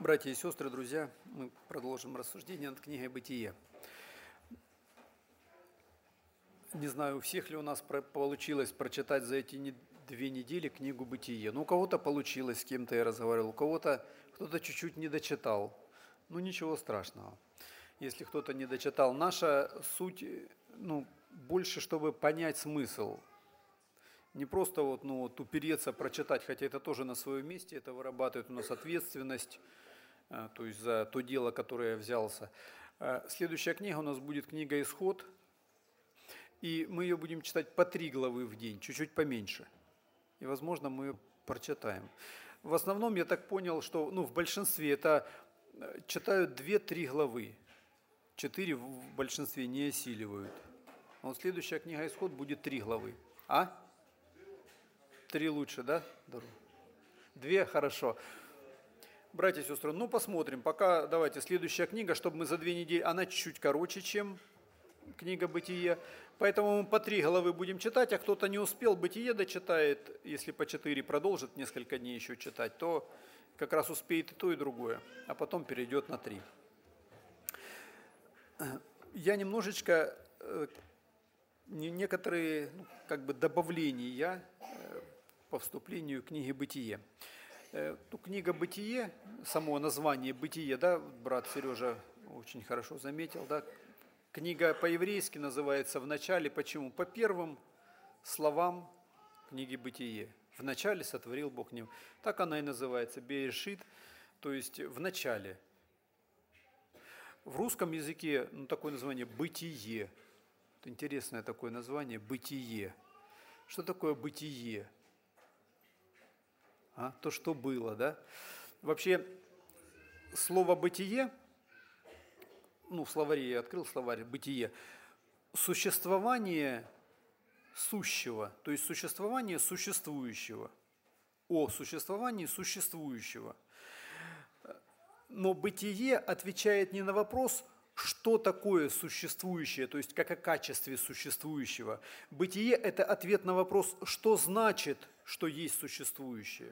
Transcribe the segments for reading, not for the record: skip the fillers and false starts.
Братья и сестры, друзья, мы продолжим рассуждение над книгой «Бытие». Не знаю, у всех ли у нас получилось прочитать за эти 2 недели книгу «Бытие». Ну, у кого-то получилось, с кем-то я разговаривал, у кого-то кто-то чуть-чуть не дочитал. Ну, ничего страшного. Если кто-то не дочитал, наша суть, больше, чтобы понять смысл. Не просто упереться, прочитать, хотя это тоже на своем месте, это вырабатывает у нас ответственность, то есть за то дело, которое я взялся. Следующая книга у нас будет книга «Исход», и мы ее будем читать по 3 главы в день, чуть-чуть поменьше. И, возможно, мы ее прочитаем. В основном, я так понял, что в большинстве это читают 2-3 главы, 4 в большинстве не осиливают. А вот следующая книга «Исход» будет 3 главы. 3 лучше, да? 2, хорошо. Братья и сестры, посмотрим. Пока давайте следующая книга, чтобы мы за 2 недели... Она чуть-чуть короче, чем книга «Бытие». Поэтому мы по 3 главы будем читать, а кто-то не успел, «Бытие» дочитает. Если по 4 продолжит несколько дней еще читать, то как раз успеет и то, и другое. А потом перейдет на 3. Я немножечко... Некоторые добавления по вступлению к книге «Бытие». Книга «Бытие», само название «Бытие», да, брат Сережа очень хорошо заметил, да, книга по-еврейски называется «В начале». Почему? По первым словам книги «Бытие». «В начале сотворил Бог небо». Так она и называется, «Берешит», то есть «в начале». В русском языке такое название «Бытие». Интересное такое название «Бытие». Что такое бытие? То, что было, да? Вообще, слово «бытие», в словаре я открыл словарь «бытие», существование сущего, то есть существование существующего, о существовании существующего. Но бытие отвечает не на вопрос, что такое существующее, то есть как о качестве существующего. Бытие – это ответ на вопрос, что значит, что есть существующее.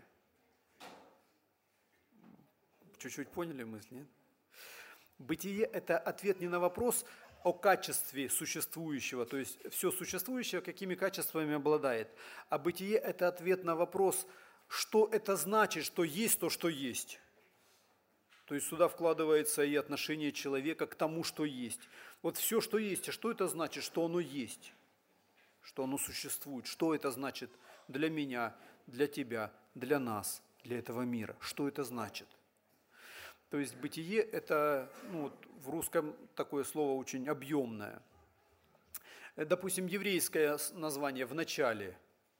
Чуть-чуть поняли мысль, нет? Бытие – это ответ не на вопрос о качестве существующего, то есть все существующее какими качествами обладает, а бытие – это ответ на вопрос, что это значит, что есть то, что есть. То есть сюда вкладывается и отношение человека к тому, что есть. Вот все, что есть, а что это значит, что оно есть, что оно существует, что это значит для меня, для тебя, для нас, для этого мира, что это значит. То есть бытие – это, в русском такое слово очень объемное. Допустим, еврейское название «в начале».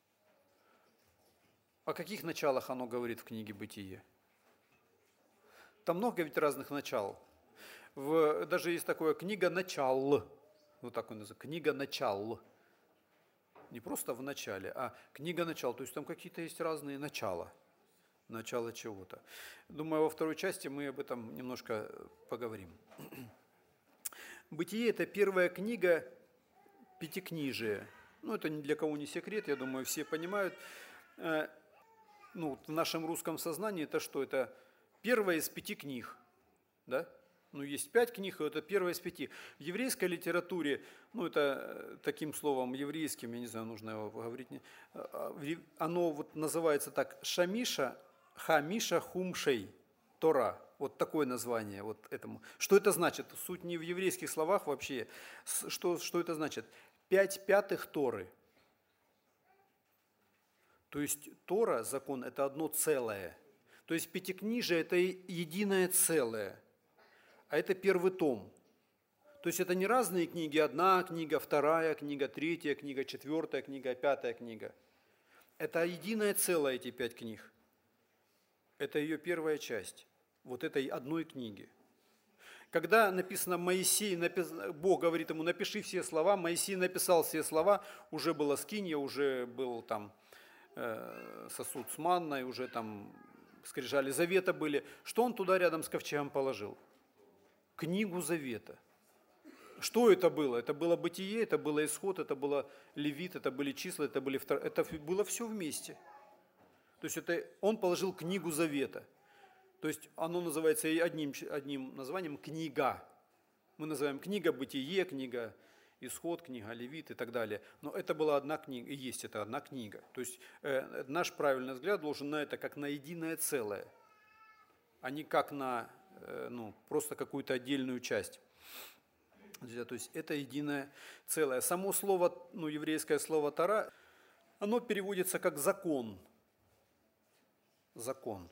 О каких началах оно говорит в книге «Бытие»? Там много ведь разных начал. Даже есть такое книга «Начал». Вот так он называется. Книга «Начал». Не просто «в начале», а книга «Начал». То есть там какие-то есть разные начала. Начало чего-то. Думаю, во второй части мы об этом немножко поговорим. «Бытие» – это первая книга пятикнижия. Это ни для кого не секрет, я думаю, все понимают. В нашем русском сознании это что? Это первая из 5 книг, да? Есть 5 книг, и это первая из 5. В еврейской литературе, это таким словом еврейским, я не знаю, нужно его говорить, оно называется так, Хамиша Хумшей, Тора. Вот такое название вот этому. Что это значит? Суть не в еврейских словах вообще. Что это значит? 5 пятых Торы. То есть Тора, закон, это одно целое. То есть пятикнижие – это единое целое, а это первый том. То есть это не разные книги, одна книга, вторая книга, третья книга, четвертая книга, 5 книга. Это единое целое, эти 5 книг. Это ее первая часть, вот этой одной книги. Когда написано Моисей, Бог говорит ему, напиши все слова, Моисей написал все слова, уже была скинья, уже был там сосуд с манной, уже там скрижали завета были. Что он туда рядом с ковчегом положил? Книгу завета. Что это было? Это было Бытие, это было Исход, это было Левит, это были числа, это было все вместе. То есть он положил книгу завета. То есть оно называется и одним названием «книга». Мы называем книга «Бытие», книга «Исход», книга «Левит» и так далее. Но это была одна книга, и есть это одна книга. То есть наш правильный взгляд должен на это как на единое целое, а не как на просто какую-то отдельную часть. То есть это единое целое. Само слово, еврейское слово «тора», оно переводится как «закон». Закон.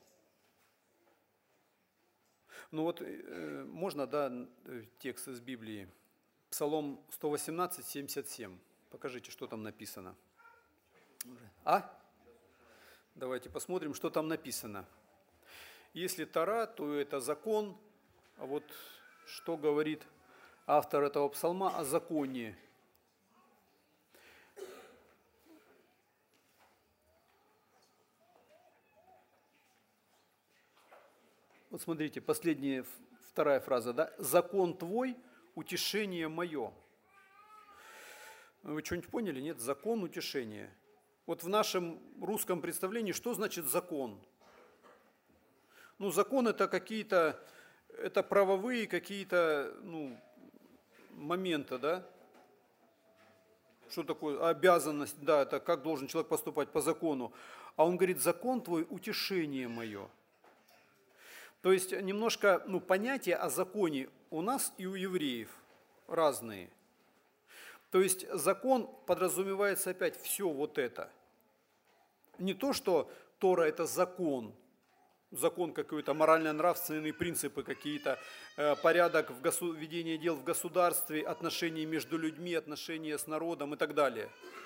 Можно, текст из Библии. Псалом 118, 77. Покажите, что там написано. Давайте посмотрим, что там написано. Если Тора, то это закон. А вот что говорит автор этого псалма о законе. Вот смотрите, вторая фраза, да? «Закон твой, утешение мое». Вы что-нибудь поняли? Нет? Закон, утешение. Вот в нашем русском представлении, что значит закон? Закон это это правовые какие-то, моменты, да? Что такое обязанность, да, это как должен человек поступать по закону. А он говорит, закон твой, утешение мое. То есть немножко, понятия о законе у нас и у евреев разные. То есть закон подразумевается опять все вот это. Не то, что Тора это закон какой-то, морально-нравственные принципы какие-то, порядок ведения дел в государстве, отношения между людьми, отношения с народом и так далее.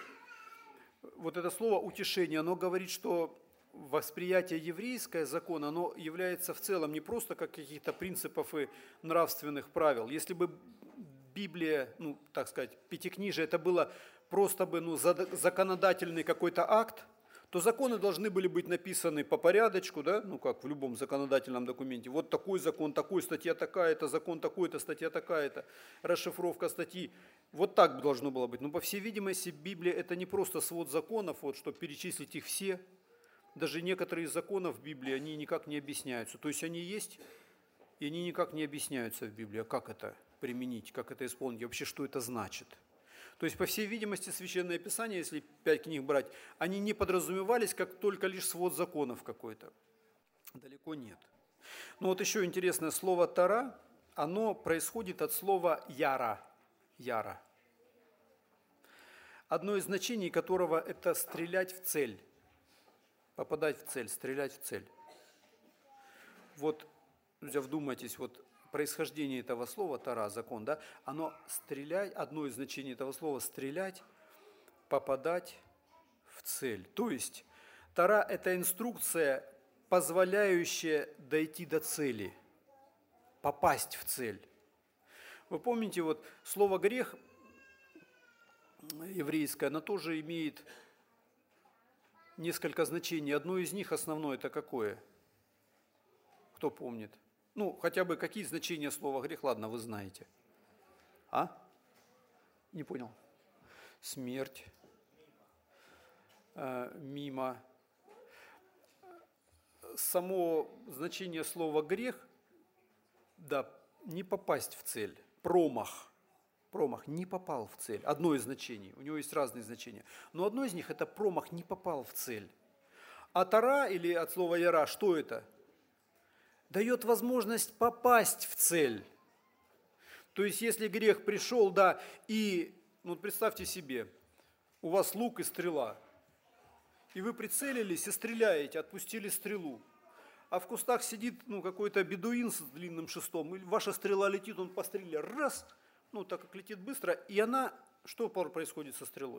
Вот это слово «утешение», оно говорит, что восприятие еврейское закона, оно является в целом не просто как каких-то принципов и нравственных правил. Если бы Библия, Пятикнижие, это было просто бы законодательный какой-то акт, то законы должны были быть написаны по порядочку, да, как в любом законодательном документе. Вот такой закон, такой, статья такая-то, закон такой-то, статья такая-то, расшифровка статьи. Вот так должно было быть. Но, по всей видимости, Библия это не просто свод законов, чтобы перечислить их все. Даже некоторые из законов в Библии, они никак не объясняются. То есть они есть, и они никак не объясняются в Библии. А как это применить, как это исполнить, и вообще что это значит? То есть, по всей видимости, Священное Писание, если 5 книг брать, они не подразумевались как только лишь свод законов какой-то. Далеко нет. Но вот еще интересное слово «тора», оно происходит от слова «яра». Яра. Одно из значений которого – это стрелять в цель. Попадать в цель, стрелять в цель. Вот, друзья, вдумайтесь, происхождение этого слова «тора», закон, да, оно стрелять, одно из значений этого слова стрелять, попадать в цель. То есть Тора – это инструкция, позволяющая дойти до цели, попасть в цель. Вы помните, слово «грех» еврейское, оно тоже имеет несколько значений. Одно из них основное – это какое? Кто помнит? Хотя бы какие значения слова «грех», ладно, вы знаете. Не понял. Смерть. Мимо. Само значение слова «грех», да, не попасть в цель. Промах. Промах, не попал в цель. Одно из значений. У него есть разные значения. Но одно из них – это промах, не попал в цель. А Тора, или от слова «яра», что это? Дает возможность попасть в цель. То есть, если грех пришел, да, и, представьте себе, у вас лук и стрела, и вы прицелились и стреляете, отпустили стрелу, а в кустах сидит, какой-то бедуин с длинным шестом, и ваша стрела летит, он пострелял, раз, так как летит быстро, и что происходит со стрелой?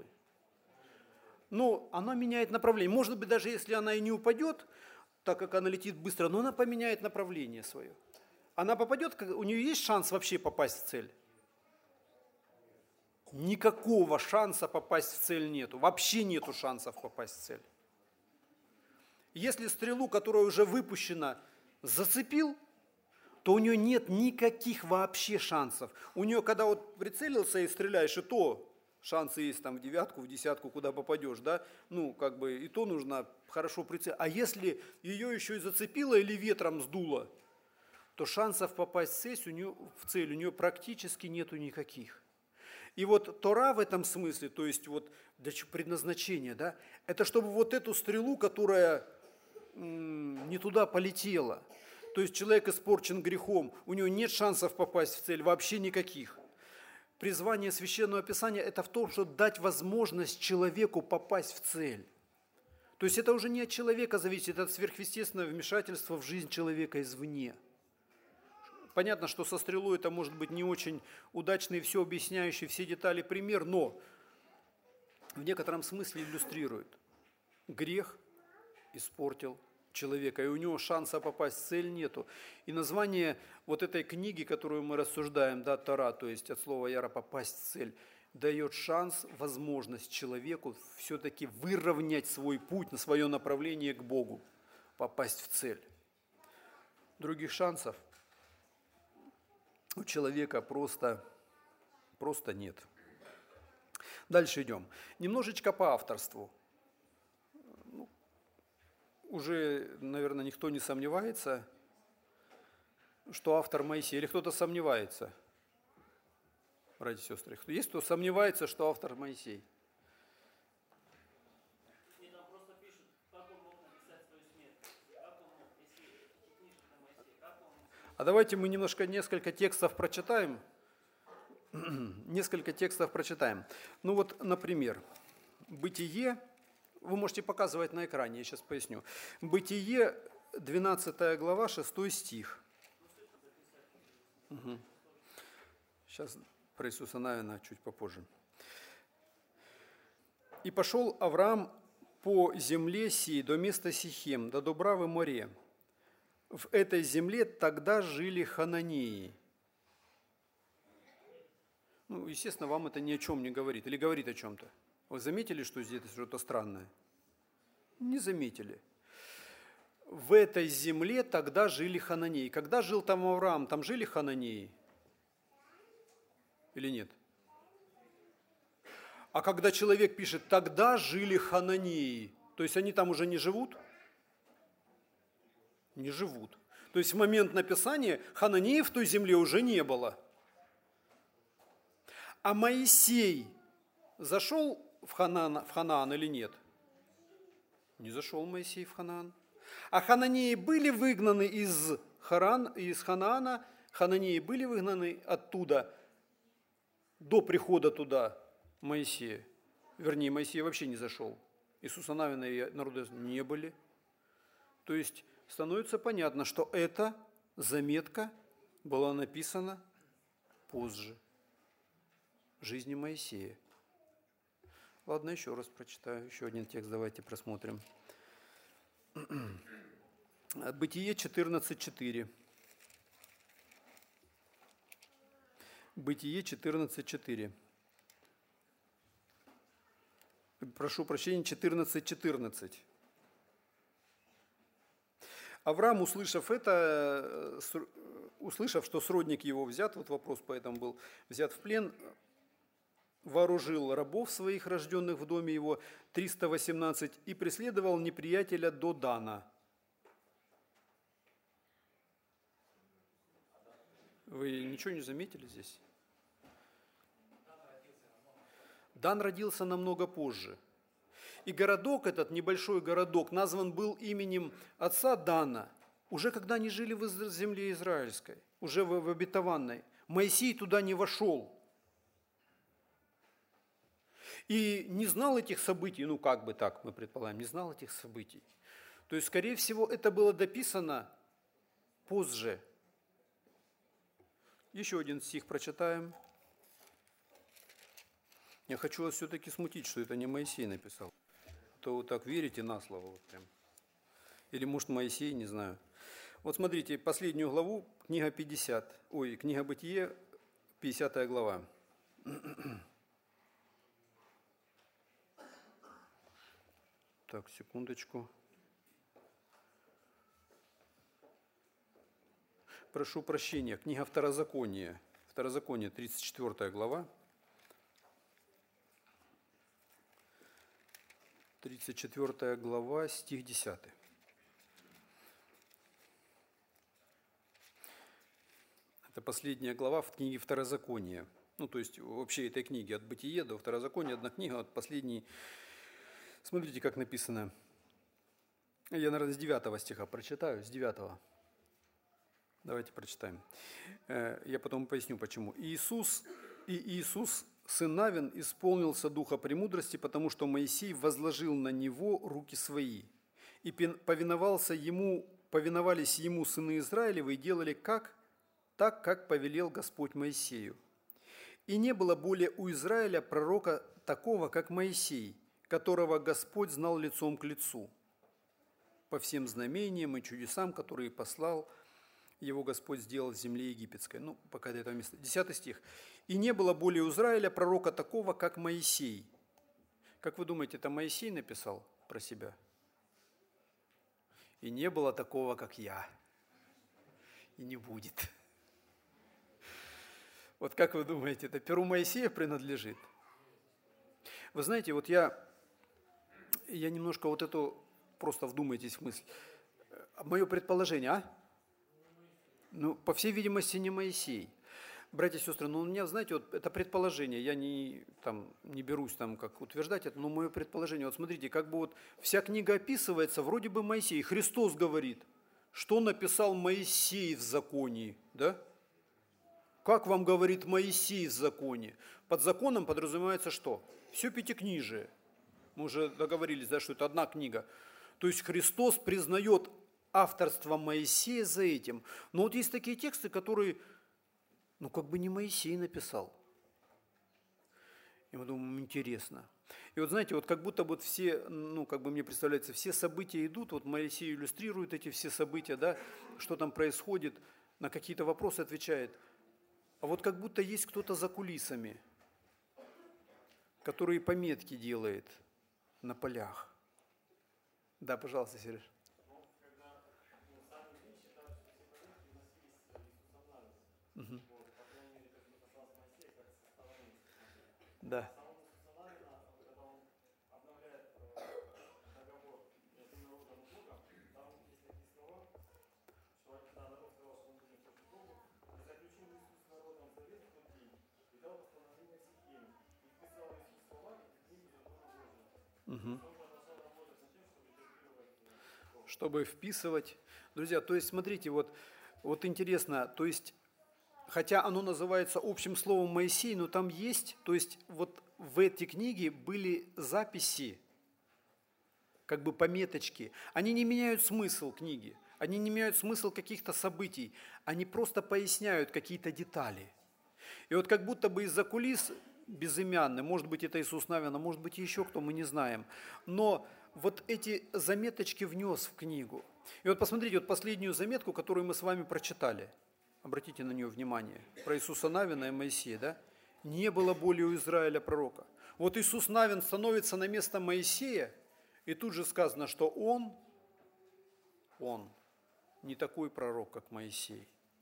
Она меняет направление. Может быть, даже если она и не упадет, так как она летит быстро, но она поменяет направление свое. Она попадет, у нее есть шанс вообще попасть в цель? Никакого шанса попасть в цель нету. Вообще нету шансов попасть в цель. Если стрелу, которая уже выпущена, зацепил, то у нее нет никаких вообще шансов. У нее, когда прицелился и стреляешь, и то шансы есть там в девятку, в десятку, куда попадешь, да, ну, как бы и то нужно хорошо прицелиться. А если ее еще и зацепило или ветром сдуло, то шансов попасть в цель у нее практически нету никаких. И вот Тора в этом смысле, то есть вот для предназначения, да, это чтобы вот эту стрелу, которая не туда полетела, то есть человек испорчен грехом, у него нет шансов попасть в цель, вообще никаких. Призвание Священного Писания – это в том, чтобы дать возможность человеку попасть в цель. То есть это уже не от человека зависит, это от сверхъестественного вмешательства в жизнь человека извне. Понятно, что со стрелой это может быть не очень удачный, все объясняющий, все детали пример, но в некотором смысле иллюстрирует. Грех испортил человека, и у него шанса попасть в цель нету. И название вот этой книги, которую мы рассуждаем, да, Тора, то есть от слова яра попасть в цель, дает шанс, возможность человеку все-таки выровнять свой путь на свое направление к Богу, попасть в цель. Других шансов у человека просто нет. Дальше идем. Немножечко по авторству. Уже, наверное, никто не сомневается, что автор Моисей. Или кто-то сомневается, братья и сестры? Есть кто сомневается, что автор Моисей? И там просто пишут, как он мог написать свою смерть. Как он мог, если эти книжки на Моисея, как он мог... А давайте мы несколько текстов прочитаем. Несколько текстов прочитаем. Ну вот, например, Бытие, вы можете показывать на экране, я сейчас поясню. Бытие, 12 глава, 6 стих. Угу. Сейчас про Иисуса Навина чуть попозже. «И пошел Авраам по земле сей до места Сихем, до Дубравы море. В этой земле тогда жили хананеи». Ну, естественно, вам это ни о чем не говорит. Или говорит о чем-то. Вы заметили, что здесь что-то странное? Не заметили. В этой земле тогда жили хананеи. Когда жил там Авраам, там жили хананеи? Или нет? А когда человек пишет, тогда жили хананеи, то есть они там уже не живут? Не живут. То есть в момент написания хананеев в той земле уже не было. А Моисей зашел в Ханаан или нет? Не зашел Моисей в Ханаан. А хананеи были выгнаны из Ханаана, хананеи были выгнаны оттуда до прихода туда Моисея. Вернее, Моисей вообще не зашел. Иисуса Навина и народа не были. То есть становится понятно, что эта заметка была написана позже жизни Моисея. Ладно, еще раз прочитаю. Еще один текст давайте просмотрим. Бытие 14.4. Бытие 14.4. Прошу прощения, 14.14. Авраам, услышав это, услышав, что сродник его взят, вот вопрос поэтому был, взят в плен, вооружил рабов своих, рожденных в доме его, 318, и преследовал неприятеля до Дана. Вы ничего не заметили здесь? Дан родился намного позже. И городок этот, небольшой городок, назван был именем отца Дана, уже когда они жили в земле израильской, уже в обетованной. Моисей туда не вошел. И не знал этих событий, ну как бы так мы предполагаем, не знал этих событий. То есть, скорее всего, это было дописано позже. Еще один стих прочитаем. Я хочу вас все-таки смутить, что это не Моисей написал. То вы так верите на слово. Вот прям. Или, может, Моисей, не знаю. Вот смотрите, последнюю главу, книга Бытие, 50 глава. Так, секундочку. Прошу прощения, книга Второзакония, 34 глава. 34 глава, стих 10. Это последняя глава в книге Второзакония. Ну, то есть вообще этой книги от Бытия до Второзакония одна книга, от последней. Смотрите, как написано. Я, наверное, с 9 стиха прочитаю, с 9. Давайте прочитаем. Я потом поясню, почему. Иисус, сын Навин, исполнился духа премудрости, потому что Моисей возложил на него руки свои. И повиновались ему сыны Израилевы и делали так, как повелел Господь Моисею. И не было более у Израиля пророка такого, как Моисей, которого Господь знал лицом к лицу, по всем знамениям и чудесам, которые послал его Господь сделал в земле египетской. Ну, пока до этого места. 10 стих. «И не было более у Израиля пророка такого, как Моисей». Как вы думаете, это Моисей написал про себя? «И не было такого, как я, и не будет». Вот как вы думаете, это перу Моисея принадлежит? Вы знаете, вот я немножко вот эту, просто вдумайтесь в мысль. Мое предположение, Ну, по всей видимости, не Моисей. Братья и сестры, у меня, знаете, вот это предположение, я не берусь как утверждать это, но мое предположение, вот смотрите, как бы вот вся книга описывается, вроде бы Моисей, Христос говорит, что написал Моисей в законе, да? Как вам говорит Моисей в законе? Под законом подразумевается что? Все пятикнижие. Мы уже договорились, да, что это одна книга. То есть Христос признает авторство Моисея за этим. Но вот есть такие тексты, которые, как бы не Моисей написал. И мы думаем, интересно. И вот знаете, вот как будто вот все, как бы мне представляется, все события идут, вот Моисей иллюстрирует эти все события, да, что там происходит, на какие-то вопросы отвечает. А вот как будто есть кто-то за кулисами, который пометки делает на полях. Да, пожалуйста, Сереж. Угу. Да. Угу. Чтобы вписывать. Друзья, то есть смотрите, вот интересно, то есть, хотя оно называется общим словом Моисей, но там есть, то есть вот в этой книге были записи, как бы пометочки. Они не меняют смысл книги, они не меняют смысл каких-то событий, они просто поясняют какие-то детали. И вот как будто бы из-за кулис безымянный, может быть, это Иисус Навин, а может быть, еще кто, мы не знаем, но вот эти заметочки внес в книгу. И вот посмотрите, вот последнюю заметку, которую мы с вами прочитали, обратите на нее внимание, про Иисуса Навина и Моисея, да? Не было более у Израиля пророка. Вот Иисус Навин становится на место Моисея, и тут же сказано, что он не такой пророк, как Моисей.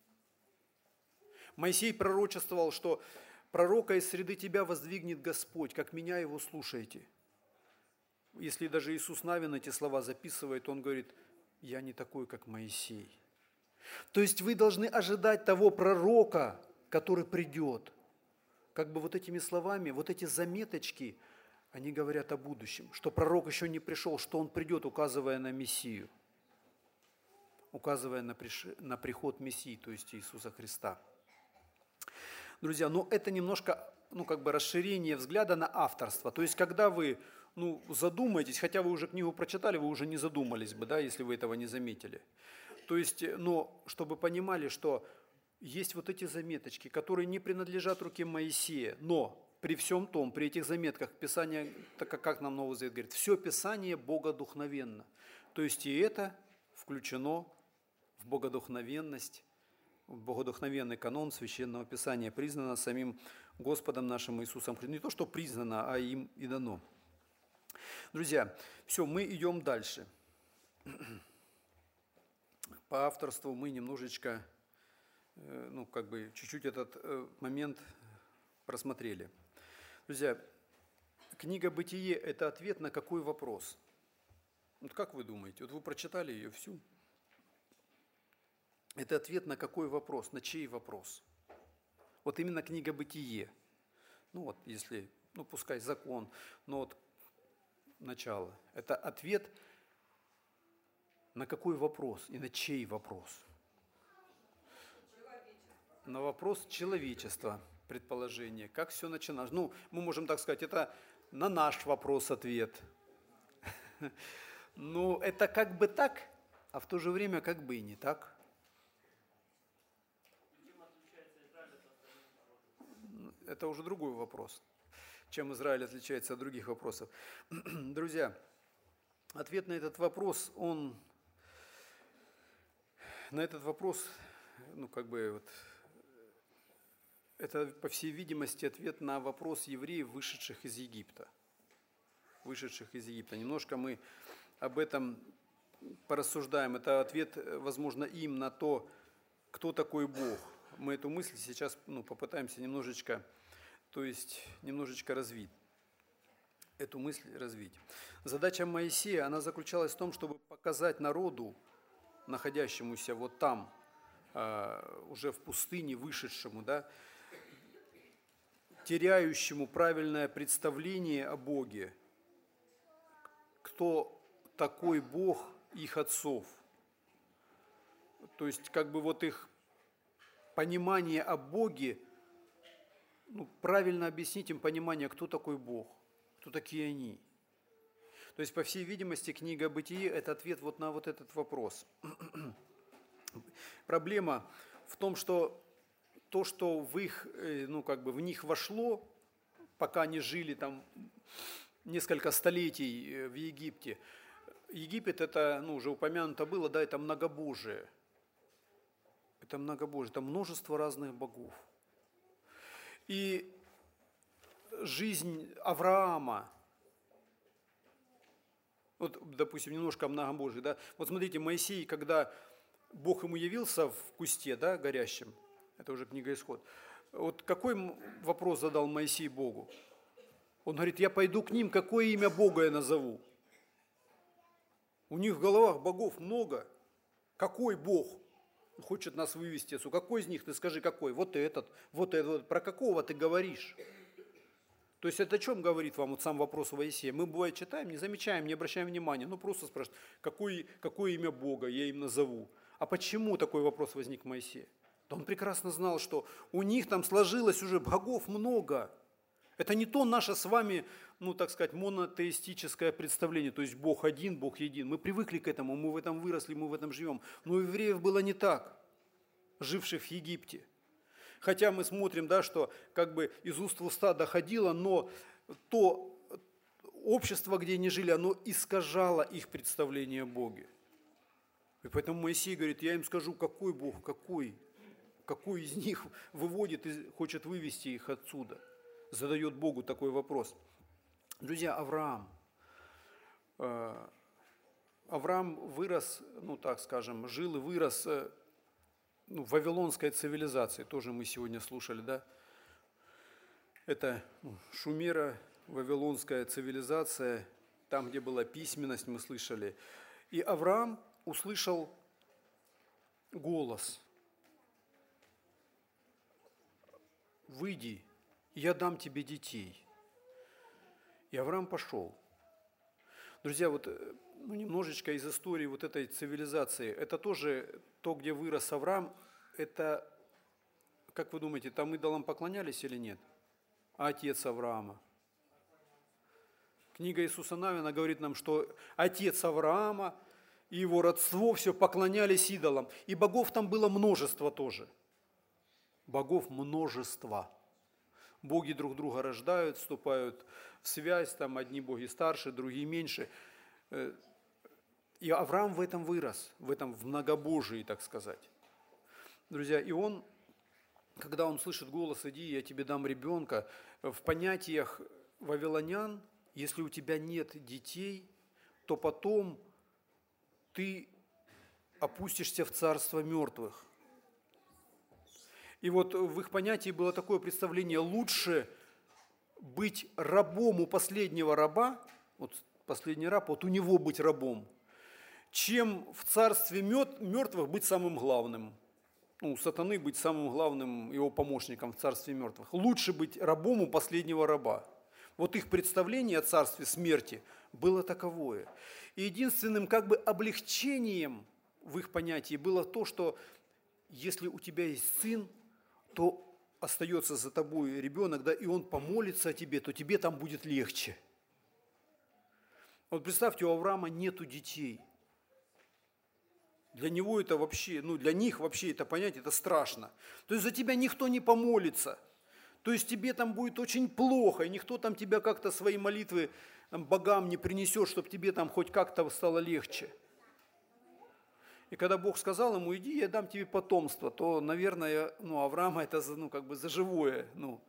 Моисей пророчествовал, что пророка из среды тебя воздвигнет Господь, как меня его слушайте. Если даже Иисус Навин эти слова записывает, он говорит, я не такой, как Моисей. То есть вы должны ожидать того пророка, который придет. Как бы вот этими словами, вот эти заметочки, они говорят о будущем, что пророк еще не пришел, что он придет, указывая на Мессию, указывая на приход Мессии, то есть Иисуса Христа. Друзья, это немножко, как бы расширение взгляда на авторство. То есть, когда вы, задумаетесь, хотя вы уже книгу прочитали, вы уже не задумались бы, да, если вы этого не заметили. То есть, чтобы понимали, что есть вот эти заметочки, которые не принадлежат руке Моисея, но при всем том, при этих заметках Писание, так как нам Новый Завет говорит, все Писание богодухновенно. То есть, и это включено в богодухновенность, в богодухновенный канон Священного Писания, признано самим Господом нашим Иисусом Христом. Не то, что признано, а им и дано. Друзья, все, мы идем дальше. По авторству мы немножечко, чуть-чуть этот момент просмотрели. Друзья, книга «Бытие» – это ответ на какой вопрос? Вот как вы думаете? Вот вы прочитали ее всю. Это ответ на какой вопрос? На чей вопрос? Вот именно книга «Бытие». Ну вот, если, ну пускай закон, но вот начало. Это ответ на какой вопрос и на чей вопрос? На вопрос человечества, предположение. Как все начиналось? Ну, мы можем так сказать, это на наш вопрос ответ. Ну, это как бы так, а в то же время как бы и не так. Чем отличается Израиль от остальных народов? Это уже другой вопрос. Чем Израиль отличается от других вопросов. Друзья, ответ на этот вопрос, ну как бы вот, это, по всей видимости, ответ на вопрос евреев, вышедших из Египта. Немножко мы об этом порассуждаем. Это ответ, возможно, им на то, кто такой Бог. Мы эту мысль сейчас попытаемся немножечко развить. Эту мысль развить. Задача Моисея, она заключалась в том, чтобы показать народу, находящемуся вот там, уже в пустыне, вышедшему, да, теряющему правильное представление о Боге, кто такой Бог их отцов. То есть, как бы вот их понимание о Боге, правильно объяснить им понимание, кто такой Бог, кто такие они. То есть, по всей видимости, книга «Бытие» – это ответ вот на вот этот вопрос. Проблема в том, что то, что в их, в них вошло, пока они жили там несколько столетий в Египте. Египет, это, уже упомянуто было, да, это многобожие. Это многобожие, это множество разных богов. И жизнь Авраама, вот, допустим, немножко о многобожии, да, вот смотрите, Моисей, когда Бог ему явился в кусте, да, горящем, это уже книга Исход, вот какой вопрос задал Моисей Богу? Он говорит, я пойду к ним, какое имя Бога я назову? У них в головах богов много. Какой Бог хочет нас вывести отсюда? Какой из них? Ты скажи, какой? Вот этот. Про какого ты говоришь? То есть это о чем говорит вам вот сам вопрос Моисея? Мы, бывает, читаем, не замечаем, не обращаем внимания. Просто спрашивают, какое имя Бога я им назову? А почему такой вопрос возник в Моисее? Да он прекрасно знал, что у них там сложилось уже богов много. Это не то наше с вами, монотеистическое представление, то есть Бог один, Бог един. Мы привыкли к этому, мы в этом выросли, мы в этом живем. Но у евреев было не так, живших в Египте. Хотя мы смотрим, да, что как бы из уст в уста доходило, но то общество, где они жили, оно искажало их представление о Боге. И поэтому Моисей говорит, я им скажу, какой Бог, какой из них выводит и хочет вывести их отсюда. Задает Богу такой вопрос. Друзья, Авраам вырос, жил и вырос в вавилонской цивилизации. Тоже мы сегодня слушали, да? Это Шумера, вавилонская цивилизация, там, где была письменность, мы слышали. И Авраам услышал голос. «Выйди, я дам тебе детей». И Авраам пошел. Друзья, вот немножечко из истории вот этой цивилизации. Это тоже то, где вырос Авраам. Это, как вы думаете, там идолам поклонялись или нет? А отец Авраама? Книга Иисуса Навина говорит нам, что отец Авраама и его родство все поклонялись идолам. И богов там было множество тоже. Богов множество. Боги друг друга рождают, вступают в связь, там одни боги старше, другие меньше. И Авраам в этом вырос, в многобожии, так сказать. Друзья, и он, когда он слышит голос «иди, я тебе дам ребенка», в понятиях вавилонян, если у тебя нет детей, то потом ты опустишься в царство мертвых. И вот в их понятии было такое представление: лучше быть рабом у последнего раба, вот последний раб, вот у него быть рабом, чем в царстве мертвых быть самым главным. Ну, у сатаны быть самым главным его помощником в царстве мертвых. Лучше быть рабом у последнего раба. Вот их представление о царстве смерти было таковое. И единственным как бы облегчением в их понятии было то, что если у тебя есть сын, то остается за тобой ребенок, да, и он помолится о тебе, то тебе там будет легче. Вот представьте, у Авраама нету детей. Для него это вообще, для них вообще это понятие, это страшно. То есть за тебя никто не помолится. То есть тебе там будет очень плохо, и никто там тебя как-то свои молитвы богам не принесет, чтобы тебе там хоть как-то стало легче. И когда Бог сказал ему, иди, я дам тебе потомство, то, наверное, Авраама это как бы за живое.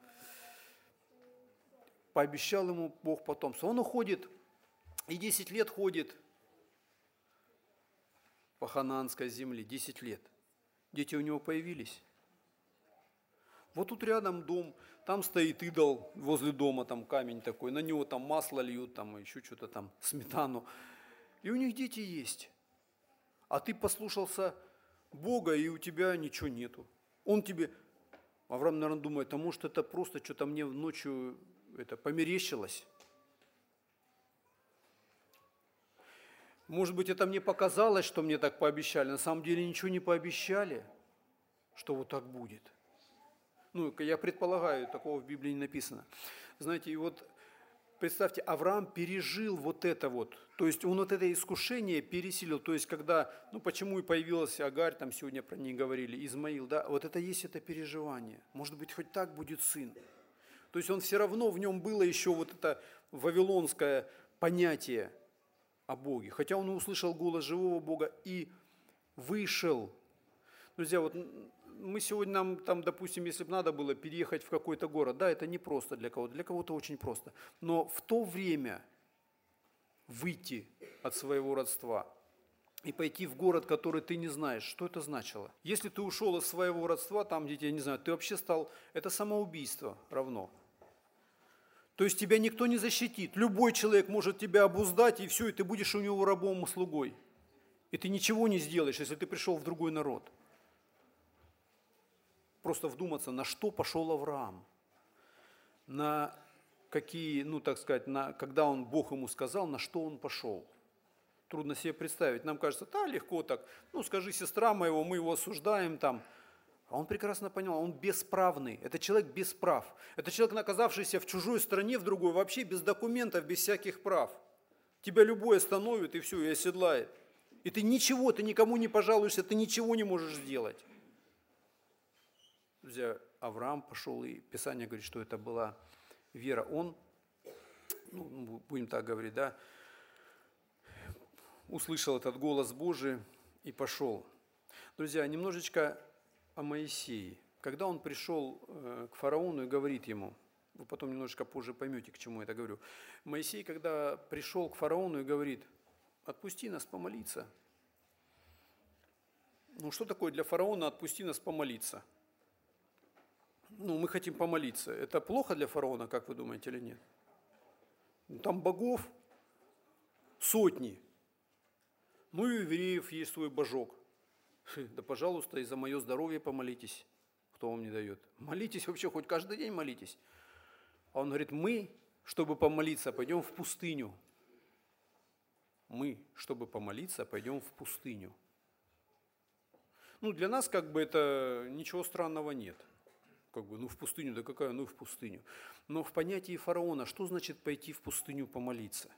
Пообещал ему Бог потомство. Он уходит, и 10 лет ходит по ханаанской земле, 10 лет. Дети у него появились. Вот тут рядом дом, там стоит идол возле дома, там камень такой, на него там масло льют, там еще что-то там, сметану. И у них дети есть. А ты послушался Бога, и у тебя ничего нету. Он тебе, Авраам, наверное, думает, а может это просто что-то мне ночью померещилось. Может быть, это мне показалось, что мне так пообещали. На самом деле ничего не пообещали, что вот так будет. Я предполагаю, такого в Библии не написано. Знаете, и вот представьте, Авраам пережил вот это вот. То есть он вот это искушение пересилил. То есть когда, почему и появилась Агарь, там сегодня про нее говорили, Измаил, да, вот это есть это переживание. Может быть, хоть так будет сын. То есть он все равно, в нем было еще вот это вавилонское понятие о Боге. Хотя он услышал голос живого Бога и вышел. Друзья, вот мы сегодня нам там, допустим, если бы надо было переехать в какой-то город, да, это не просто для кого-то очень просто. Но в то время выйти от своего родства и пойти в город, который ты не знаешь, что это значило? Если ты ушел из своего родства, там, где тебя не знают, ты вообще стал, это самоубийство равно. То есть тебя никто не защитит. Любой человек может тебя обуздать, и все, и ты будешь у него рабом и слугой. И ты ничего не сделаешь, если ты пришел в другой народ. Просто вдуматься, на что пошел Авраам. На какие, когда Бог ему сказал, на что он пошел. Трудно себе представить. Нам кажется, легко так. Скажи, сестра моего, мы его осуждаем там. А он прекрасно понял, он бесправный. Это человек без прав. Это человек, оказавшийся в чужой стране, в другой, вообще без документов, без всяких прав. Тебя любой остановит и все, и оседлает. И ты никому не пожалуешься, ты ничего не можешь сделать. Друзья, Авраам пошел, и Писание говорит, что это была вера. Он, будем так говорить, да, услышал этот голос Божий и пошел. Друзья, немножечко о Моисее. Когда он пришел к фараону и говорит ему, вы потом немножечко позже поймете, к чему я это говорю. Моисей, когда пришел к фараону и говорит, отпусти нас помолиться. Что такое для фараона отпусти нас помолиться? Мы хотим помолиться. Это плохо для фараона, как вы думаете, или нет? Там богов сотни. И у евреев есть свой божок. Да, пожалуйста, и за мое здоровье помолитесь. Кто вам не дает? Молитесь вообще, хоть каждый день молитесь. А он говорит, мы, чтобы помолиться, пойдем в пустыню. Мы, чтобы помолиться, пойдем в пустыню. Для нас это ничего странного нет. В пустыню, да какая, в пустыню. Но в понятии фараона, что значит пойти в пустыню помолиться?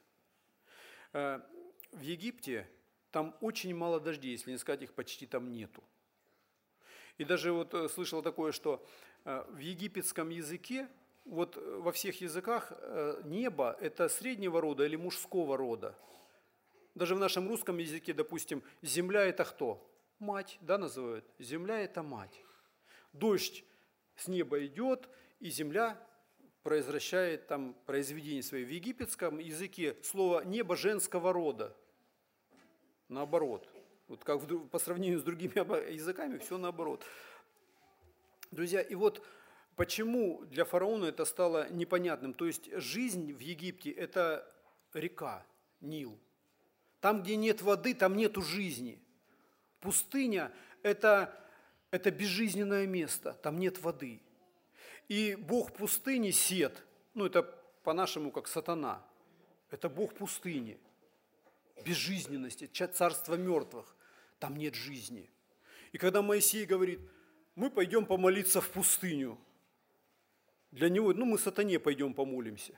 В Египте там очень мало дождей, если не сказать, их почти там нету. И даже слышал такое, что в египетском языке, во всех языках небо – это среднего рода или мужского рода. Даже в нашем русском языке, допустим, земля – это кто? Мать, да, называют? Земля – это мать. Дождь с неба идет, и земля произвращает там произведение свои. В египетском языке слово «небо» женского рода. Наоборот. Как по сравнению с другими языками, все наоборот. Друзья, и Почему для фараона это стало непонятным? То есть жизнь в Египте – это река, Нил. Там, где нет воды, там нету жизни. Пустыня – это безжизненное место, там нет воды. И бог пустыни Сет, ну это по-нашему как сатана, это бог пустыни, безжизненности, царство мертвых, там нет жизни. И когда Моисей говорит, мы пойдем помолиться в пустыню, для него, мы сатане пойдем помолимся.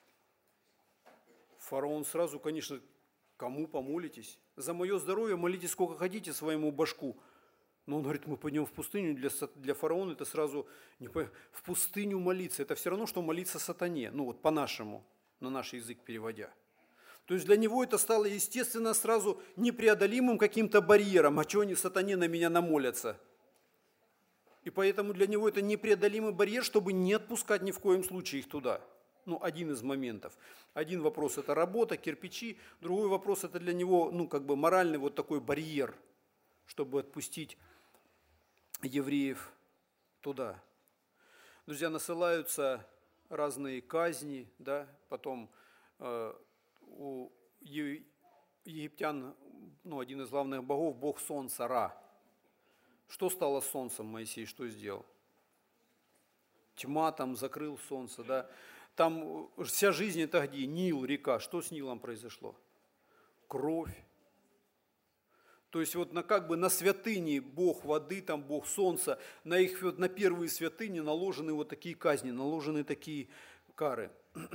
Фараон сразу, конечно, кому помолитесь? За мое здоровье молитесь сколько хотите своему башку. Но он говорит, мы пойдем в пустыню, для фараона это сразу в пустыню молиться. Это все равно, что молиться сатане, по-нашему, на наш язык переводя. То есть для него это стало, естественно, сразу непреодолимым каким-то барьером. А что они сатане на меня намолятся? И поэтому для него это непреодолимый барьер, чтобы не отпускать ни в коем случае их туда. Один из моментов. Один вопрос – это работа, кирпичи. Другой вопрос – это для него, моральный вот такой барьер, чтобы отпустить евреев туда. Друзья, насылаются разные казни, да, потом у египтян, один из главных богов, бог солнца, Ра. Что стало с солнцем Моисей, что сделал? Тьма там закрыл солнце, да. Там вся жизнь это где? Нил, река. Что с Нилом произошло? Кровь. То есть на святыни бог воды, там бог солнца, на первые святыни наложены вот такие казни, наложены такие кары.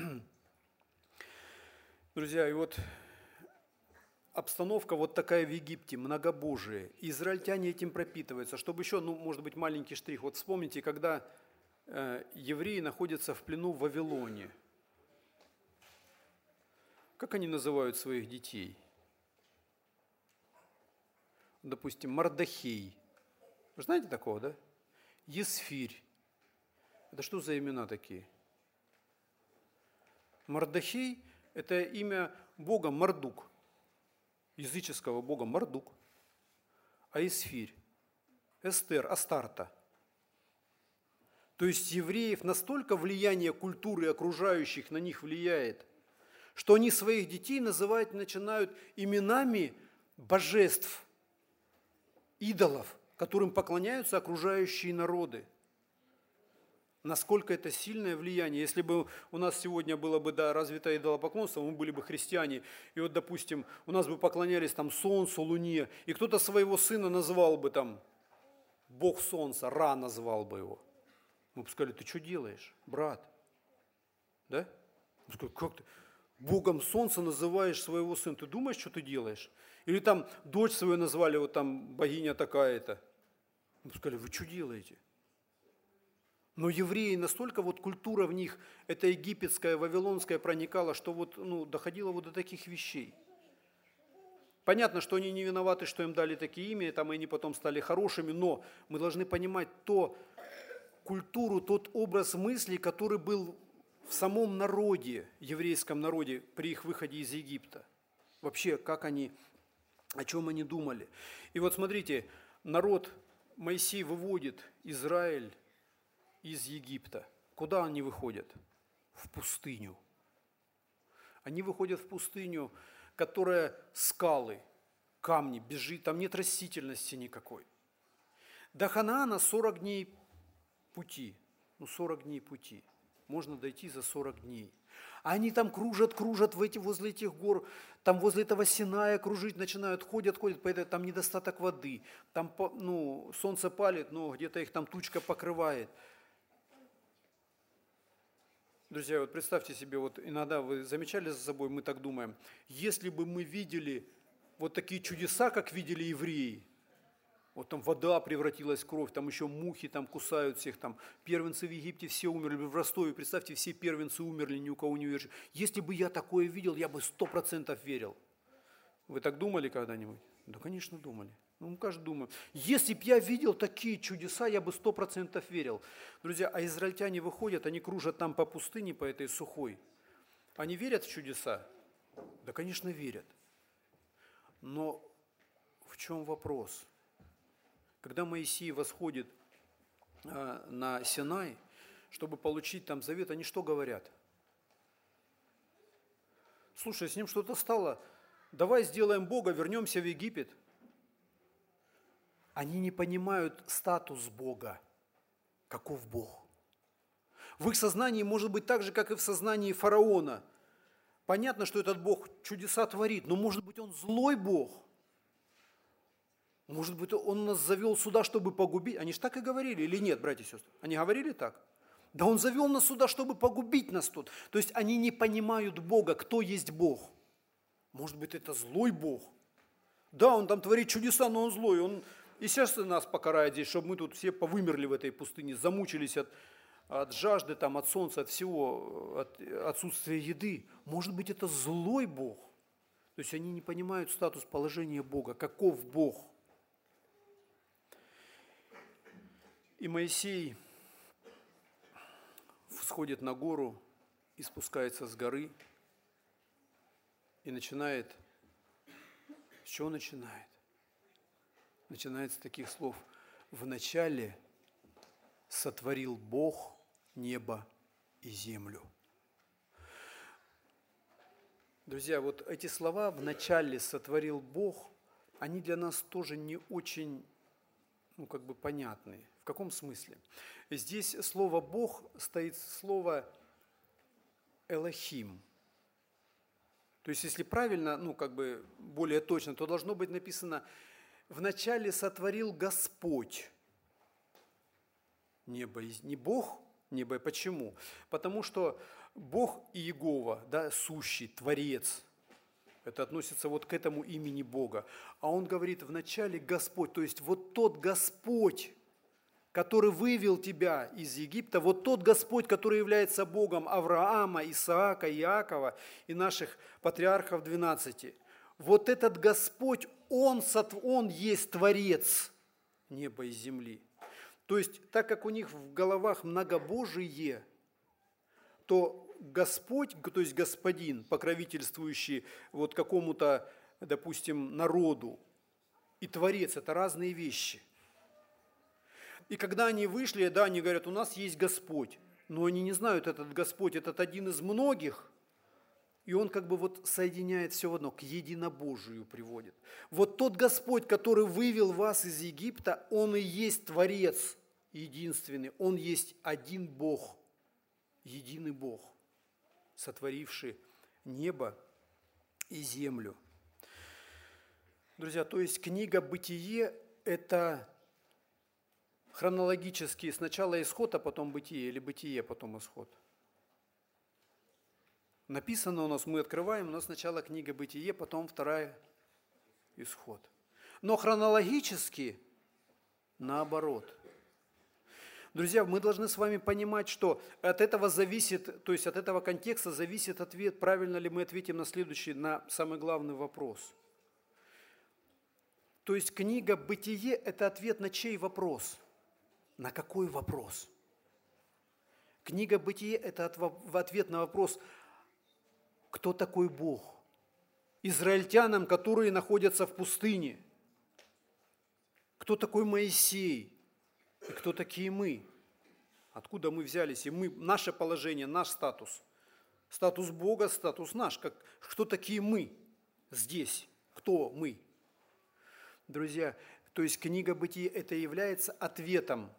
Друзья, и обстановка вот такая в Египте, многобожие. Израильтяне этим пропитываются. Чтобы еще, может быть, маленький штрих. Вспомните, когда евреи находятся в плену в Вавилоне. Как они называют своих детей? Допустим, Мардахей. Вы знаете такого, да? Есфирь. Это что за имена такие? Мардахей – это имя бога Мардук, языческого бога Мардук. А Есфирь – Эстер, Астарта. То есть евреев настолько влияние культуры окружающих на них влияет, что они своих детей называть начинают именами божеств, идолов, которым поклоняются окружающие народы. Насколько это сильное влияние. Если бы у нас сегодня было бы развито идолопоклонство, мы были бы христиане, и допустим, у нас бы поклонялись солнцу, луне, и кто-то своего сына назвал бы бог солнца, Ра назвал бы его. Мы бы сказали, ты что делаешь, брат? Да? Мы сказали, как ты богом солнца называешь своего сына? Ты думаешь, что ты делаешь? Или дочь свою назвали, богиня такая-то. Мы сказали, вы что делаете? Но евреи настолько культура в них, эта египетская, вавилонская проникала, что доходило до таких вещей. Понятно, что они не виноваты, что им дали такие имя, и они потом стали хорошими, но мы должны понимать культуру, тот образ мысли, который был в самом народе, еврейском народе, при их выходе из Египта. Вообще, о чем они думали. И смотрите, народ Моисей выводит Израиль из Египта. Куда они выходят? В пустыню. Они выходят в пустыню, которая скалы, камни, там нет растительности никакой. До Ханаана 40 дней пути. 40 дней пути. Можно дойти за 40 дней. А они кружат возле этих гор, возле этого Синая кружить начинают, ходят, поэтому там недостаток воды, там солнце палит, но где-то их тучка покрывает. Друзья, представьте себе, иногда вы замечали за собой, мы так думаем, если бы мы видели такие чудеса, как видели евреи, вода превратилась в кровь, еще мухи кусают всех, первенцы в Египте все умерли, в Ростове, представьте, все первенцы умерли, ни у кого не веришь. Если бы я такое видел, я бы 100% верил. Вы так думали когда-нибудь? Да, конечно, думали. Мы каждый думаем. Если бы я видел такие чудеса, я бы 100% верил. Друзья, а израильтяне выходят, они кружат по пустыне, по этой сухой. Они верят в чудеса? Да, конечно, верят. Но в чем вопрос? Когда Моисей восходит на Синай, чтобы получить там завет, они что говорят? Слушай, с ним что-то стало, давай сделаем Бога, вернемся в Египет. Они не понимают статус Бога, каков Бог. В их сознании может быть так же, как и в сознании фараона. Понятно, что этот Бог чудеса творит, но может быть он злой Бог. Может быть, он нас завел сюда, чтобы погубить. Они же так и говорили, или нет, братья и сестры? Они говорили так? Да он завел нас сюда, чтобы погубить нас тут. То есть они не понимают Бога, кто есть Бог. Может быть, это злой Бог. Да, он там творит чудеса, но он злой. Он, естественно, нас покарает здесь, чтобы мы тут все повымерли в этой пустыне, замучились от жажды, там, от солнца, от всего, от отсутствия еды. Может быть, это злой Бог. То есть они не понимают статус положения Бога, каков Бог. И Моисей всходит на гору и спускается с горы и начинает. С чего начинает? Начинает с таких слов. Вначале сотворил Бог небо и землю. Друзья, вот эти слова «вначале сотворил Бог», они для нас тоже не очень, понятны. В каком смысле? Здесь слово «Бог» стоит слово «элохим». То есть, если правильно, более точно, то должно быть написано «вначале сотворил Господь небо». Не Бог небо. Почему? Потому что Бог Иегова, да, сущий, Творец, это относится вот к этому имени Бога. А он говорит вначале Господь, то есть вот тот Господь, который вывел тебя из Египта, вот тот Господь, который является Богом Авраама, Исаака, Иакова и наших патриархов 12. Вот этот Господь, Он есть Творец неба и земли. То есть, так как у них в головах многобожие, то Господь, то есть Господин, покровительствующий вот какому-то, допустим, народу, и Творец – это разные вещи. И когда они вышли, да, они говорят, у нас есть Господь, но они не знают, этот Господь, этот один из многих, и он соединяет все в одно, к единобожию приводит. Вот тот Господь, который вывел вас из Египта, Он и есть Творец единственный, Он есть один Бог, единый Бог, сотворивший небо и землю. Друзья, то есть книга «Бытие» – это хронологически сначала исход, а потом бытие, или бытие, потом исход. Написано у нас, мы открываем, у нас сначала книга «Бытие», потом вторая исход. Но хронологически наоборот. Друзья, мы должны с вами понимать, что от этого зависит, то есть от этого контекста зависит ответ, правильно ли мы ответим на следующий, на самый главный вопрос. То есть книга «Бытие» – это ответ на чей вопрос? На какой вопрос? Книга «Бытие» – это ответ на вопрос, кто такой Бог? Израильтянам, которые находятся в пустыне. Кто такой Моисей? И кто такие мы? Откуда мы взялись? И мы, наше положение, наш статус. Статус Бога, статус наш. Кто такие мы здесь? Кто мы? Друзья, то есть книга «Бытие» это является ответом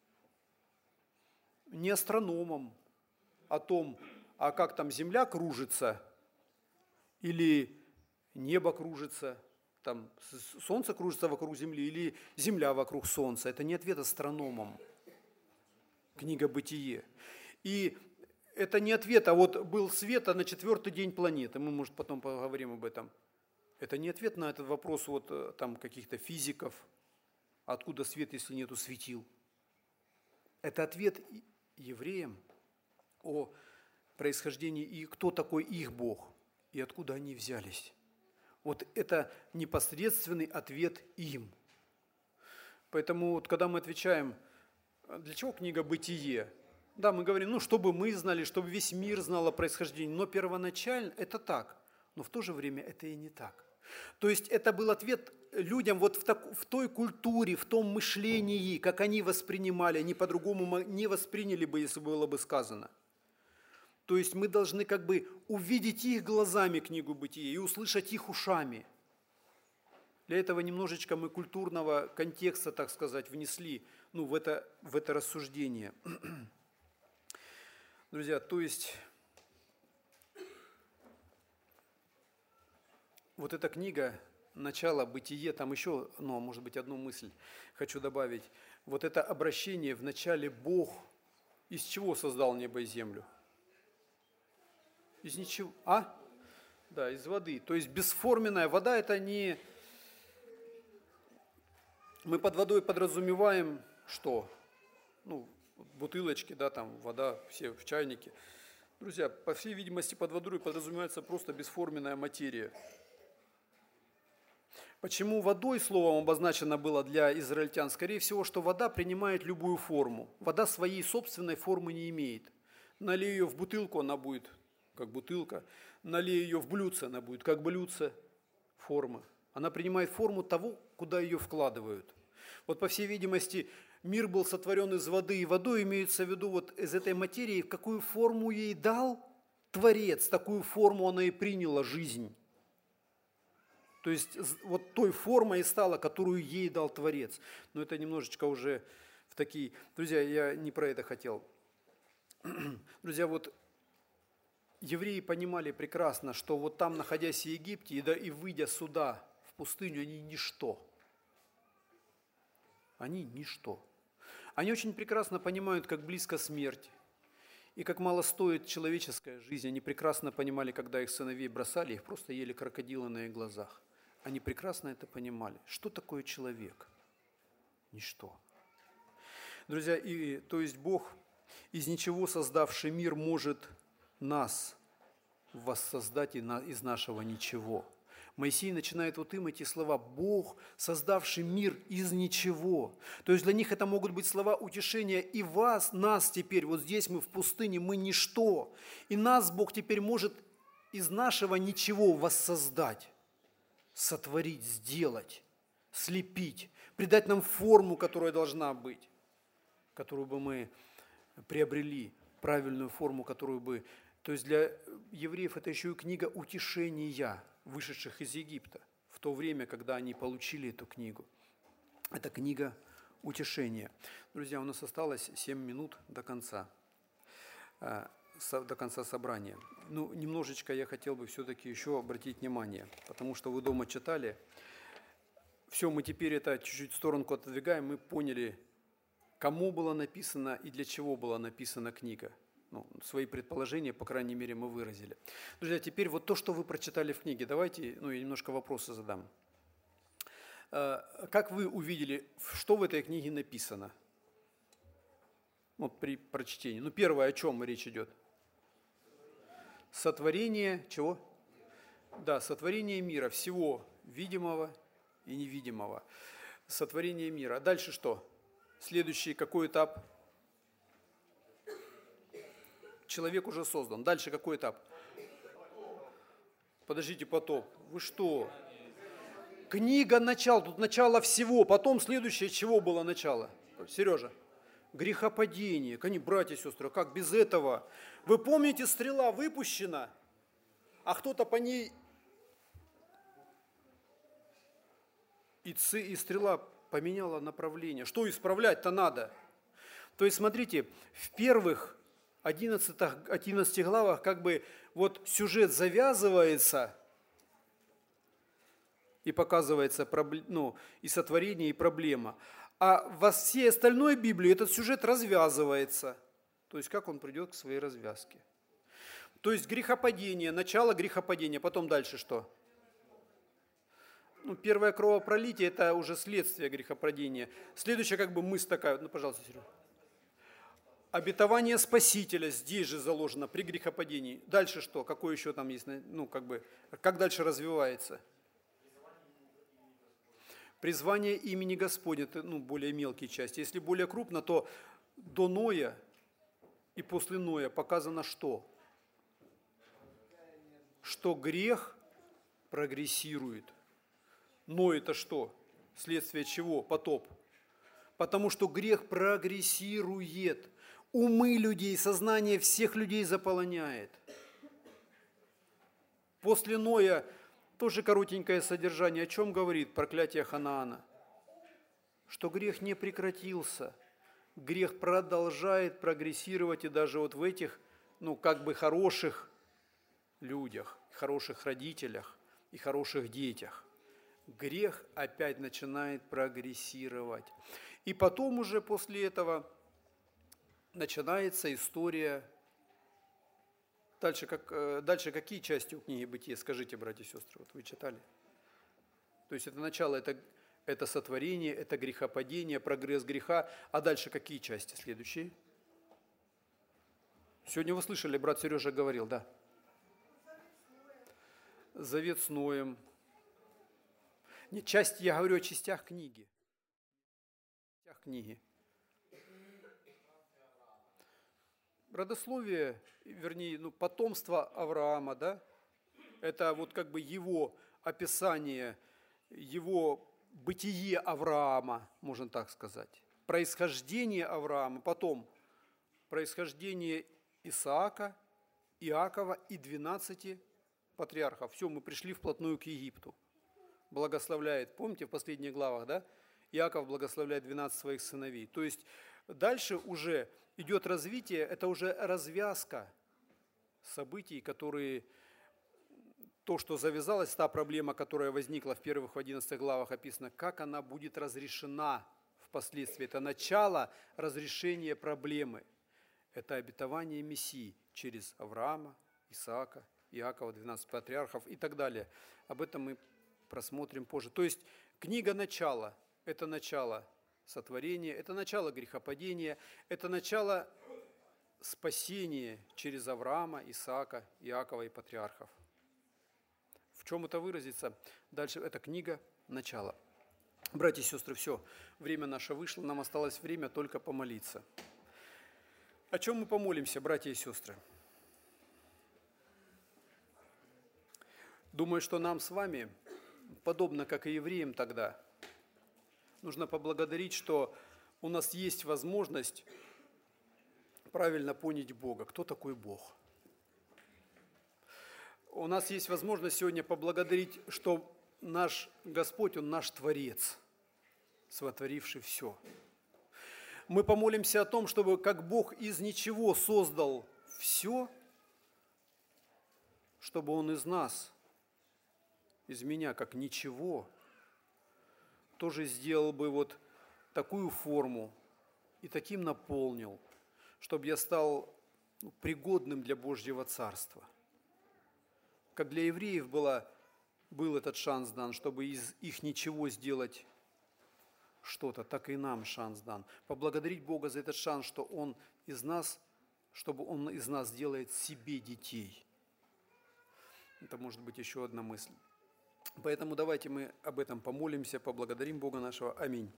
не астрономам о том, а как там Земля кружится, или небо кружится, там Солнце кружится вокруг Земли, или Земля вокруг Солнца. Это не ответ астрономам. Книга «Бытие». И это не ответ, а вот был свет, а на 4-й день планеты. Мы, может, потом поговорим об этом. Это не ответ на этот вопрос вот там каких-то физиков. Откуда свет, если нету светил? Это ответ евреям о происхождении и кто такой их Бог, и откуда они взялись. Вот это непосредственный ответ им. Поэтому вот когда мы отвечаем, для чего книга «Бытие»? Да, мы говорим, чтобы мы знали, чтобы весь мир знал о происхождении, но первоначально это так, но в то же время это и не так. То есть это был ответ людям вот в той культуре, в том мышлении, как они воспринимали, они по-другому не восприняли бы, если было бы сказано. То есть мы должны как бы увидеть их глазами книгу Бытия и услышать их ушами. Для этого немножечко мы культурного контекста, так сказать, внесли в это рассуждение. Друзья, то есть вот эта книга «Начало, бытие», там еще, может быть, одну мысль хочу добавить. Вот это обращение в начале Бог из чего создал небо и землю? Из ничего. Да, из воды. То есть бесформенная вода – это не… Мы под водой подразумеваем что? Бутылочки, да, там вода, все в чайнике. Друзья, по всей видимости, под водой подразумевается просто бесформенная материя. Почему водой словом обозначено было для израильтян? Скорее всего, что вода принимает любую форму. Вода своей собственной формы не имеет. Налей ее в бутылку, она будет как бутылка. Налей ее в блюдце, она будет как блюдце формы. Она принимает форму того, куда ее вкладывают. Вот по всей видимости, мир был сотворен из воды, и водой имеется в виду вот из этой материи, в какую форму ей дал Творец, такую форму она и приняла жизнь. То есть вот той формой и стала, которую ей дал Творец. Но это немножечко уже в такие… Друзья, я не про это хотел. Друзья, вот евреи понимали прекрасно, что вот там, находясь в Египте и выйдя сюда, в пустыню, они ничто. Они ничто. Они очень прекрасно понимают, как близко смерть и как мало стоит человеческая жизнь. Они прекрасно понимали, когда их сыновей бросали, их просто ели крокодилы на их глазах. Они прекрасно это понимали. Что такое человек? Ничто. Друзья, то есть Бог, из ничего создавший мир, может нас воссоздать из нашего ничего. Моисей начинает вот им эти слова: Бог, создавший мир из ничего. То есть для них это могут быть слова утешения и вас, нас теперь, вот здесь мы в пустыне, мы ничто. И нас Бог теперь может из нашего ничего воссоздать, сотворить, сделать, слепить, придать нам форму, которая должна быть, которую бы мы приобрели, правильную форму, которую бы… То есть для евреев это еще и книга утешения, вышедших из Египта, в то время, когда они получили эту книгу. Это книга утешения. Друзья, у нас осталось 7 минут до конца собрания. Немножечко я хотел бы все-таки еще обратить внимание, потому что вы дома читали. Все, мы теперь это чуть-чуть в сторонку отодвигаем, мы поняли, кому было написано и для чего была написана книга. Свои предположения, по крайней мере, мы выразили. Друзья, теперь вот то, что вы прочитали в книге, давайте, я немножко вопросы задам. Как вы увидели, что в этой книге написано? При прочтении. Первое, о чем речь идет? Сотворение чего? Да, сотворение мира, всего видимого и невидимого. Сотворение мира. А дальше что? Следующий какой этап? Человек уже создан. Дальше какой этап? Подождите, потоп. Вы что? Книга начала, тут начало всего. Потом следующее, чего было начало? Сережа? Грехопадение. Братья и сестры, как без этого? Вы помните, стрела выпущена, а кто-то по ней… И стрела поменяла направление. Что исправлять-то надо? То есть, смотрите, в первых 11 главах сюжет завязывается и показывается и сотворение, и проблема. А во всей остальной Библии этот сюжет развязывается. То есть как он придет к своей развязке. То есть грехопадение, начало грехопадения, потом дальше что? Первое кровопролитие – это уже следствие грехопадения. Следующая мысль такая, пожалуйста, Серега. Обетование Спасителя здесь же заложено при грехопадении. Дальше что? Какое еще там есть? Как дальше развивается? Призвание имени Господня, это более мелкие части. Если более крупно, то до Ноя и после Ноя показано что? Что грех прогрессирует. Но это что? Следствие чего? Потоп. Потому что грех прогрессирует. Умы людей, сознание всех людей заполоняет. После Ноя тоже коротенькое содержание. О чем говорит проклятие Ханаана? Что грех не прекратился. Грех продолжает прогрессировать и даже вот в этих, хороших людях, хороших родителях и хороших детях. Грех опять начинает прогрессировать. И потом уже после этого начинается история. Дальше какие части у книги Бытия? Скажите, братья и сестры, вот вы читали. То есть это начало, это сотворение, это грехопадение, прогресс греха. А дальше какие части следующие? Сегодня вы слышали, брат Сережа говорил, да? Завет с Ноем. Нет, я говорю о частях книги. Родословие, вернее, потомство Авраама, да? Это вот как бы его описание, его бытие Авраама, можно так сказать. Происхождение Авраама, потом происхождение Исаака, Иакова и 12 патриархов. Все, мы пришли вплотную к Египту. Благословляет, помните в последних главах, да? Иаков благословляет 12 своих сыновей. То есть дальше уже идет развитие, это уже развязка событий, то, что завязалась, та проблема, которая возникла в первых 11 главах, описано, как она будет разрешена впоследствии. Это начало разрешения проблемы. Это обетование Мессии через Авраама, Исаака, Иакова, 12 патриархов и так далее. Об этом мы просмотрим позже. То есть книга «Начало» – это начало сотворения, это начало грехопадения, это начало спасения через Авраама, Исаака, Иакова и патриархов. В чем это выразится? Дальше это книга «Начало». Братья и сестры, все, время наше вышло, нам осталось время только помолиться. О чем мы помолимся, братья и сестры? Думаю, что нам с вами, подобно как и евреям тогда, нужно поблагодарить, что у нас есть возможность правильно понять Бога. Кто такой Бог? У нас есть возможность сегодня поблагодарить, что наш Господь, Он наш Творец, сотворивший все. Мы помолимся о том, чтобы как Бог из ничего создал все, чтобы Он из нас, из меня, как ничего, тоже сделал бы вот такую форму и таким наполнил, чтобы я стал пригодным для Божьего Царства. Как для евреев был этот шанс дан, чтобы из их ничего сделать что-то, так и нам шанс дан. Поблагодарить Бога за этот шанс, что Он из нас, чтобы Он из нас делает себе детей. Это может быть еще одна мысль. Поэтому давайте мы об этом помолимся, поблагодарим Бога нашего. Аминь.